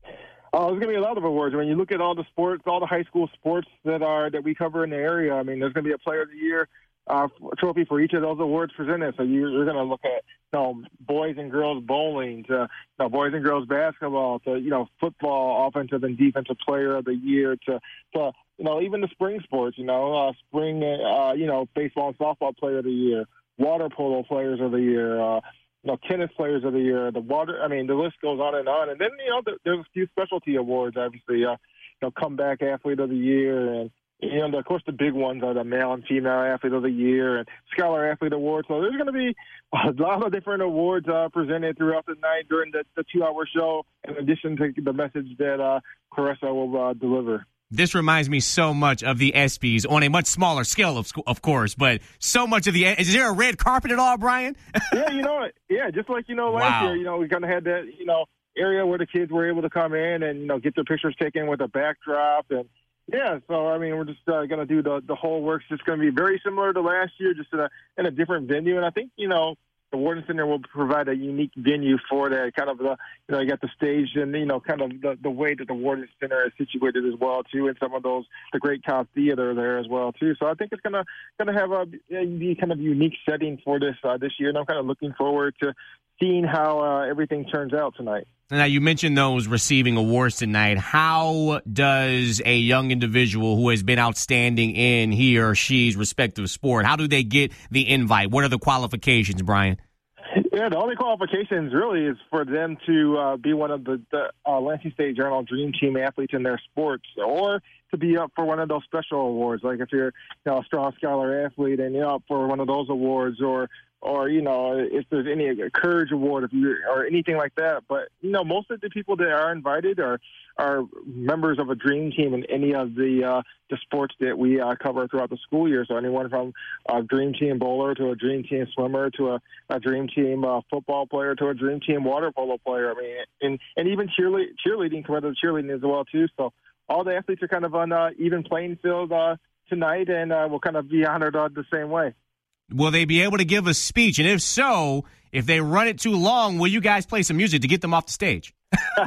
Oh, there's going to be a lot of awards. When you look at all the sports, all the high school sports that are that we cover in the area, I mean, there's going to be a Player of the Year uh, trophy for each of those awards presented. So you're, you're going to look at, you know, boys and girls bowling, to, you know, boys and girls basketball, to, you know, football, offensive and defensive Player of the Year, to, to you know, even the spring sports, you know, uh, spring, uh, you know, baseball and softball Player of the Year, water polo Players of the Year, uh, you know, tennis Players of the Year, the water. I mean, the list goes on and on. And then, you know, there's a few specialty awards, obviously. Uh, you know, comeback athlete of the year, and you know, of course, the big ones are the male and female athlete of the year and scholar athlete award. So there's going to be a lot of different awards uh, presented throughout the night during the, the two-hour show, in addition to the message that uh, Clarissa will uh, deliver. This reminds me so much of the ESPYs on a much smaller scale, of, of course, but so much of the – is there a red carpet at all, Brian? Yeah, you know, yeah, just like, you know, last wow. year, you know, we kind of had that, you know, area where the kids were able to come in and, you know, get their pictures taken with a backdrop. And, yeah, so, I mean, we're just uh, going to do the, the whole works. It's going to be very similar to last year, just in a, in a different venue. And I think, you know, the Wharton Center will provide a unique venue for that. Kind of the, you know, you got the stage and, you know, kind of the, the way that the Wharton Center is situated as well, too, and some of those, the Great Cobb Theater there as well, too. So I think it's going to going to have a, a kind of unique setting for this uh, this year, and I'm kind of looking forward to seeing how uh, everything turns out tonight. Now, you mentioned those receiving awards tonight. How does a young individual who has been outstanding in he or she's respective sport, how do they get the invite? What are the qualifications, Brian? Yeah, the only qualifications really is for them to uh, be one of the, the uh, Lansing State Journal Dream Team athletes in their sports, or to be up for one of those special awards, like if you're, you know, a strong scholar athlete and you're up for one of those awards, or or, you know, if there's any Courage Award, if you or anything like that. But, you know, most of the people that are invited are are members of a dream team in any of the uh, the sports that we uh, cover throughout the school year. So anyone from a dream team bowler to a dream team swimmer to a, a dream team uh, football player to a dream team water polo player. I mean, and, and even cheerle- cheerleading, competitive cheerleading as well, too. So all the athletes are kind of on uh, even playing field uh, tonight, and uh, will kind of be honored uh, the same way. Will they be able to give a speech? And if so, if they run it too long, will you guys play some music to get them off the stage?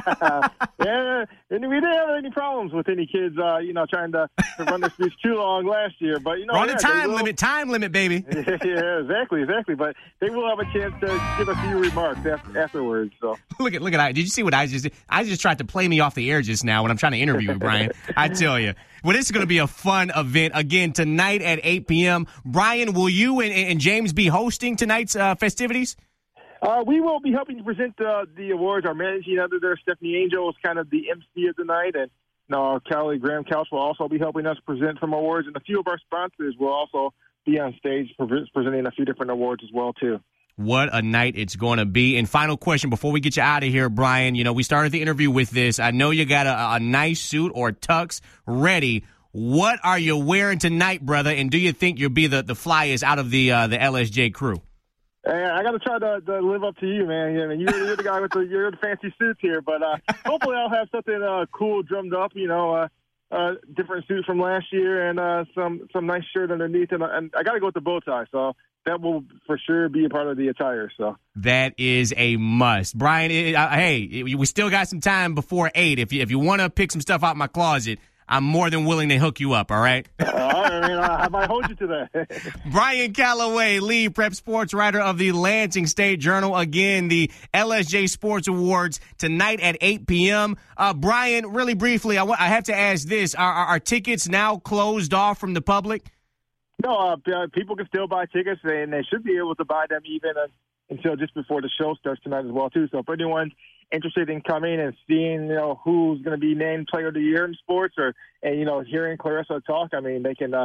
Yeah, and we didn't have any problems with any kids, uh, you know, trying to, to run their speech too long last year. But, you know, run yeah, the time limit, time limit, baby. Yeah, yeah, exactly, exactly. But they will have a chance to give a few remarks after, afterwards. So look at, look at, I. Did you see what I just did? I just tried to play me off the air just now when I'm trying to interview you, Brian. I tell you. Well, this is going to be a fun event again tonight at eight p.m. Brian, will you and, and James be hosting tonight's uh, festivities? Uh, we will be helping to present uh, the awards. Our managing editor, Stephanie Angel, is kind of the M C of the night, and you know, our colleague Graham Couch will also be helping us present some awards, and a few of our sponsors will also be on stage pre- presenting a few different awards as well, too. What a night it's going to be. And final question before we get you out of here, Brian. You know, we started the interview with this. I know you got a, a nice suit or tux ready. What are you wearing tonight, brother? And do you think you'll be the, the flyest out of the uh, the L S J crew? Hey, I got to try to, to live up to you, man. I mean, you're, you're the guy with the you're the fancy suits here, but uh, hopefully I'll have something uh, cool drummed up. You know, uh, uh, different suit from last year, and uh, some some nice shirt underneath, and, and I got to go with the bow tie. So that will for sure be a part of the attire. So that is a must, Brian. It, uh, hey, we still got some time before eight. If you if you want to pick some stuff out of my closet, I'm more than willing to hook you up, all right? uh, I mean, I might hold you to that. Brian Calloway, lead prep sports writer of the Lansing State Journal. Again, the L S J Sports Awards tonight at eight p.m. Uh, Brian, really briefly, I, w- I have to ask this. Are, are, are tickets now closed off from the public? No, uh, people can still buy tickets, and they should be able to buy them even uh, until just before the show starts tonight as well, too. So if anyone's interested in coming and seeing, you know, who's going to be named Player of the Year in sports, or and you know, hearing Clarissa talk, I mean, they can uh,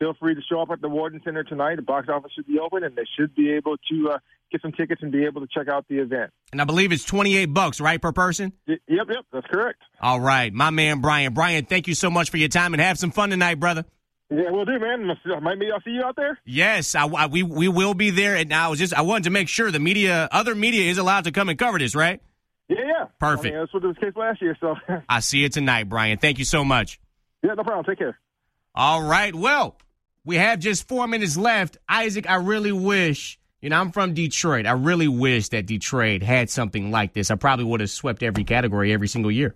feel free to show up at the Warden Center tonight. The box office should be open, and they should be able to uh, get some tickets and be able to check out the event. And I believe it's twenty-eight bucks, right, per person? Y- yep, yep, that's correct. All right, my man Brian. Brian, thank you so much for your time, and have some fun tonight, brother. Yeah, we'll do, man. Maybe I'll see you out there. Yes, I, I, we we will be there. And I was just I wanted to make sure the media, other media, is allowed to come and cover this, right? Yeah, yeah. Perfect. I mean, that's what was the case last year. So I see you tonight, Brian. Thank you so much. Yeah, no problem. Take care. All right. Well, we have just four minutes left. Isaac, I really wish, you know, I'm from Detroit. I really wish that Detroit had something like this. I probably would have swept every category every single year.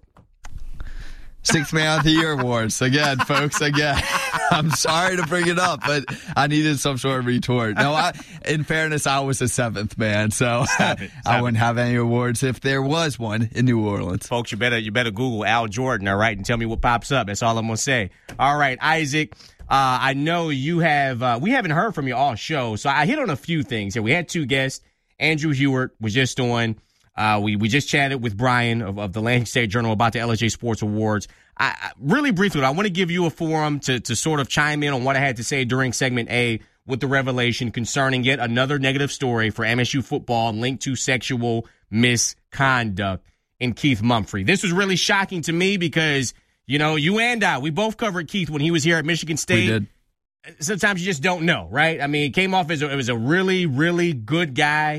Sixth Man of the Year awards. Again, folks, again. I'm sorry to bring it up, but I needed some sort of retort. No, I, in fairness, I was the seventh man, so Stop it. Stop I wouldn't it. have any awards if there was one in New Orleans. Folks, you better you better Google Al Jordan, all right, and tell me what pops up. That's all I'm going to say. All right, Isaac, uh, I know you have uh, – we haven't heard from you all show, so I hit on a few things here. We had two guests. Andrew Hewart was just on. Uh, we, we just chatted with Brian of, of the Lansing State Journal about the L S J Sports Awards. I, I really briefly, I want to give you a forum to, to sort of chime in on what I had to say during segment A with the revelation concerning yet another negative story for M S U football linked to sexual misconduct in Keith Mumphrey. This was really shocking to me because, you know, you and I, we both covered Keith when he was here at Michigan State. We did. Sometimes you just don't know, right? I mean, he came off as a, it was a really, really good guy.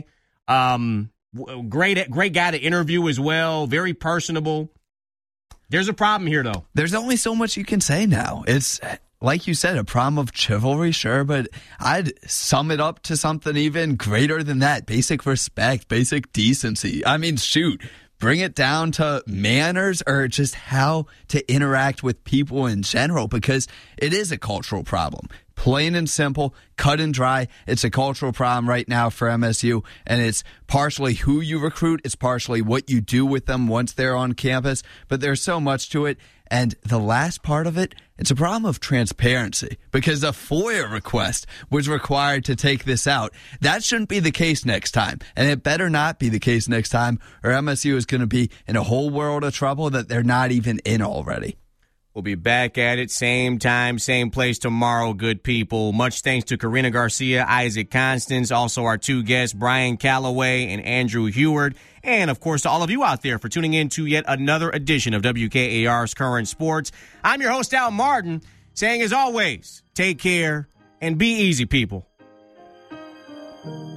Um, great, great guy to interview as well. Very personable. There's a problem here, though. There's only so much you can say now. It's, like you said, a problem of chivalry, sure, but I'd sum it up to something even greater than that. Basic respect, basic decency. I mean, shoot, bring it down to manners or just how to interact with people in general, because it is a cultural problem. Plain and simple, cut and dry. It's a cultural problem right now for M S U, and it's partially who you recruit. It's partially what you do with them once they're on campus, but there's so much to it. And the last part of it, it's a problem of transparency, because a FOIA request was required to take this out. That shouldn't be the case next time, and it better not be the case next time, or M S U is going to be in a whole world of trouble that they're not even in already. We'll be back at it, same time, same place tomorrow, good people. Much thanks to Karina Garcia, Isaac Constance, also our two guests, Brian Calloway and Andrew Hewart, and, of course, to all of you out there for tuning in to yet another edition of W K A R's Current Sports. I'm your host, Al Martin, saying, as always, take care and be easy, people.